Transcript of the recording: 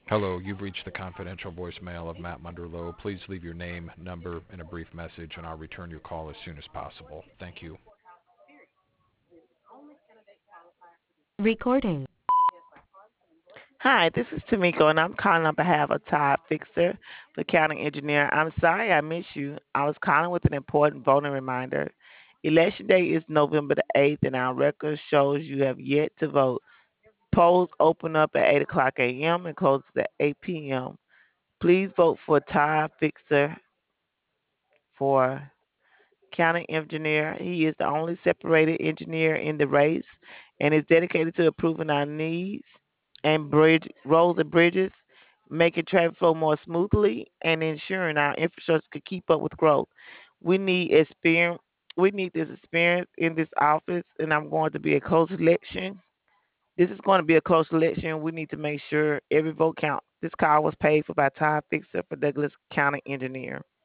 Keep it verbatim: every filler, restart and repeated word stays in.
Hello, you've reached the confidential voicemail of Matt Munderloh. Please leave your name, number, and a brief message, and I'll return your call as soon as possible. Thank you. Recording. Hi, this is Tamiko, and I'm calling on behalf of Todd Fixer, the county engineer. I'm sorry I missed you. I was calling with an important voting reminder. Election day is November the eighth, and our record shows you have yet to vote. Polls open up at eight o'clock a m and close at eight p m. Please vote for Todd Fixer for county engineer. He is the only separated engineer in the race and is dedicated to improving our needs and bridge roads and bridges, making traffic flow more smoothly and ensuring our infrastructure can keep up with growth. We need experience. We need this experience in this office, and I'm going to be a close election. This is going to be a close election. We need to make sure every vote counts. This call was paid for by Todd Fixer for Douglas County Engineer.